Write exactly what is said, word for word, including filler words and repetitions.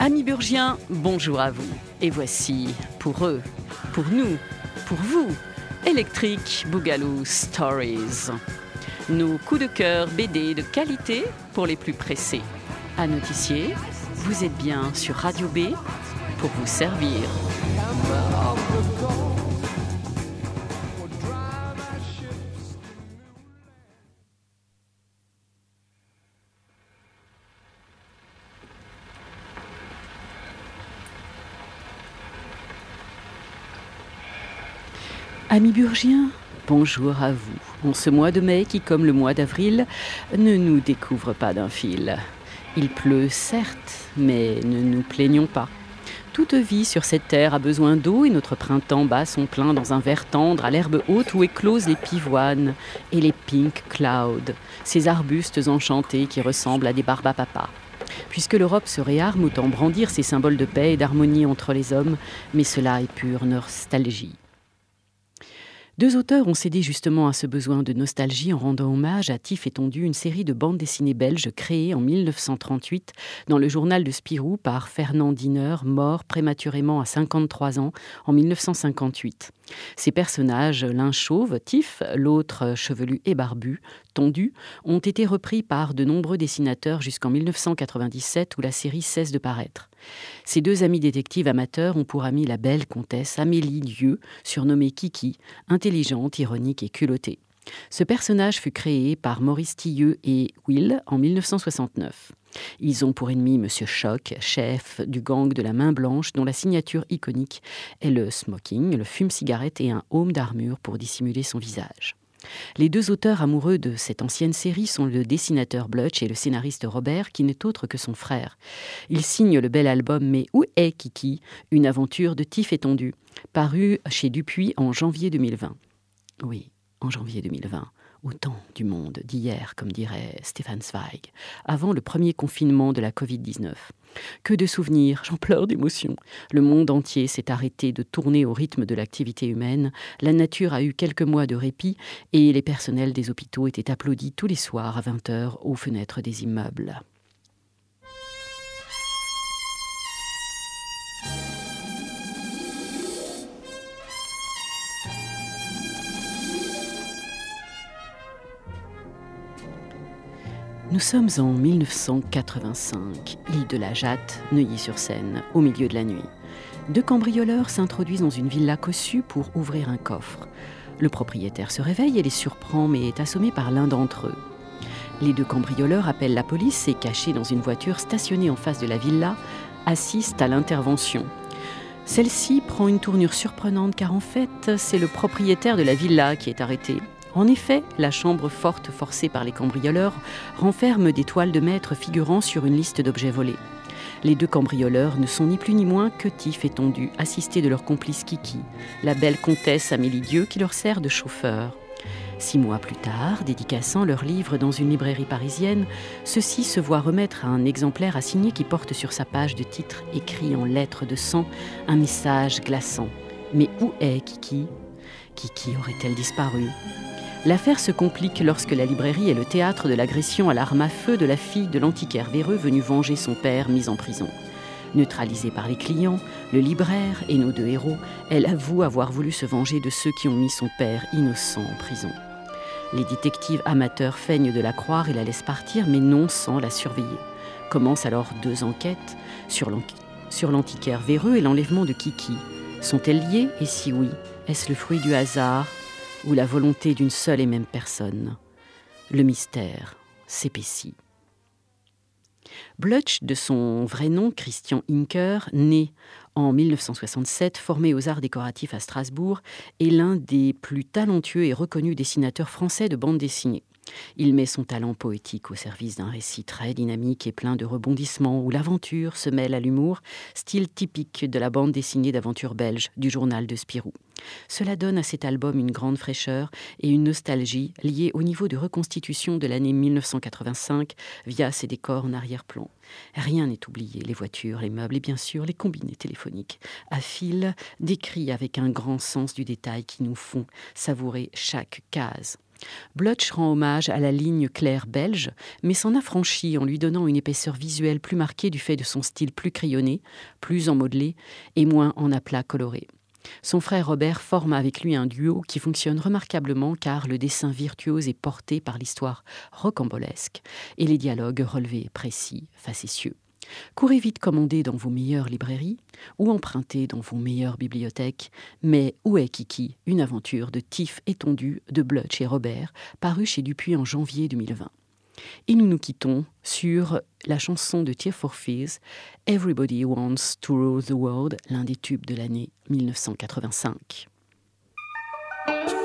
Amis burgiens, bonjour à vous. Et voici, pour eux, pour nous, pour vous, Electric Boogaloo Stories. Nos coups de cœur B D de qualité pour les plus pressés. À notifier, vous êtes bien sur Radio B pour vous servir. Amis burgiens, bonjour à vous. En ce mois de mai qui, comme le mois d'avril, ne nous découvre pas d'un fil. Il pleut, certes, mais ne nous plaignons pas. Toute vie sur cette terre a besoin d'eau et notre printemps bat son plein dans un vert tendre à l'herbe haute où éclosent les pivoines et les pink clouds, ces arbustes enchantés qui ressemblent à des barbapapas. Puisque l'Europe se réarme, autant brandir ses symboles de paix et d'harmonie entre les hommes, mais cela est pure nostalgie. Deux auteurs ont cédé justement à ce besoin de nostalgie en rendant hommage à Tif et Tondu, une série de bandes dessinées belges créée en mille neuf cent trente-huit dans le journal de Spirou par Fernand Diner, mort prématurément à cinquante-trois ans en mille neuf cent cinquante-huit. Ces personnages, l'un chauve, Tif, l'autre chevelu et barbu, Tondu, ont été repris par de nombreux dessinateurs jusqu'en mille neuf cent quatre-vingt-dix-sept où la série cesse de paraître. Ces deux amis détectives amateurs ont pour amie la belle comtesse Amélie Dieu, surnommée Kiki, intelligente, ironique et culottée. Ce personnage fut créé par Maurice Tilleux et Will en mille neuf cent soixante-neuf. Ils ont pour ennemi Monsieur Choc, chef du gang de la main blanche dont la signature iconique est le smoking, le fume-cigarette et un aume d'armure pour dissimuler son visage. Les deux auteurs amoureux de cette ancienne série sont le dessinateur Blutch et le scénariste Robert, qui n'est autre que son frère. Ils signent le bel album « Mais où est Kiki ?», une aventure de Tif et Tondu, paru chez Dupuis en janvier deux mille vingt. Oui, en janvier deux mille vingt, au temps du monde d'hier, comme dirait Stefan Zweig, avant le premier confinement de la covid dix-neuf. Que de souvenirs, j'en pleure d'émotion. Le monde entier s'est arrêté de tourner au rythme de l'activité humaine, la nature a eu quelques mois de répit et les personnels des hôpitaux étaient applaudis tous les soirs à vingt heures aux fenêtres des immeubles. Nous sommes en mille neuf cent quatre-vingt-cinq, île de la Jatte, Neuilly-sur-Seine, au milieu de la nuit. Deux cambrioleurs s'introduisent dans une villa cossue pour ouvrir un coffre. Le propriétaire se réveille et les surprend, mais est assommé par l'un d'entre eux. Les deux cambrioleurs appellent la police et, cachés dans une voiture stationnée en face de la villa, assistent à l'intervention. Celle-ci prend une tournure surprenante car en fait, c'est le propriétaire de la villa qui est arrêté. En effet, la chambre forte forcée par les cambrioleurs renferme des toiles de maître figurant sur une liste d'objets volés. Les deux cambrioleurs ne sont ni plus ni moins que Tif et Tondu, assistés de leur complice Kiki, la belle comtesse Amélie Dieu qui leur sert de chauffeur. Six mois plus tard, dédicaçant leur livre dans une librairie parisienne, ceux-ci se voient remettre un exemplaire à signer qui porte sur sa page de titre, écrit en lettres de sang, un message glaçant. Mais où est Kiki ? Kiki aurait-elle disparu ? L'affaire se complique lorsque la librairie est le théâtre de l'agression à l'arme à feu de la fille de l'antiquaire véreux venu venger son père mis en prison. Neutralisée par les clients, le libraire et nos deux héros, elle avoue avoir voulu se venger de ceux qui ont mis son père innocent en prison. Les détectives amateurs feignent de la croire et la laissent partir, mais non sans la surveiller. Commencent alors deux enquêtes sur, l'an- sur l'antiquaire véreux et l'enlèvement de Kiki. Sont-elles liées ? Et si oui, est-ce le fruit du hasard ou la volonté d'une seule et même personne? Le mystère s'épaissit. Blutch, de son vrai nom Christian Inker, né en mille neuf cent soixante-sept, formé aux arts décoratifs à Strasbourg, est l'un des plus talentueux et reconnus dessinateurs français de bande dessinée. Il met son talent poétique au service d'un récit très dynamique et plein de rebondissements où l'aventure se mêle à l'humour, style typique de la bande dessinée d'aventure belge du journal de Spirou. Cela donne à cet album une grande fraîcheur et une nostalgie liée au niveau de reconstitution de l'année mille neuf cent quatre-vingt-cinq via ses décors en arrière-plan. Rien n'est oublié, les voitures, les meubles et bien sûr les combinés téléphoniques, à fil, décrits avec un grand sens du détail qui nous font savourer chaque case. Blutch rend hommage à la ligne claire belge, mais s'en affranchit en lui donnant une épaisseur visuelle plus marquée du fait de son style plus crayonné, plus en modelé et moins en aplat coloré. Son frère Robert forme avec lui un duo qui fonctionne remarquablement car le dessin virtuose est porté par l'histoire rocambolesque et les dialogues relevés, précis, facétieux. Courez vite commander dans vos meilleures librairies ou empruntez dans vos meilleures bibliothèques. Mais Où est Kiki ? Une aventure de Tiff étendue de Blutch et Robert, paru chez Dupuis en janvier deux mille vingt. Et nous nous quittons sur la chanson de Tears for Fears, Everybody Wants to Rule the World, l'un des tubes de l'année mille neuf cent quatre-vingt-cinq.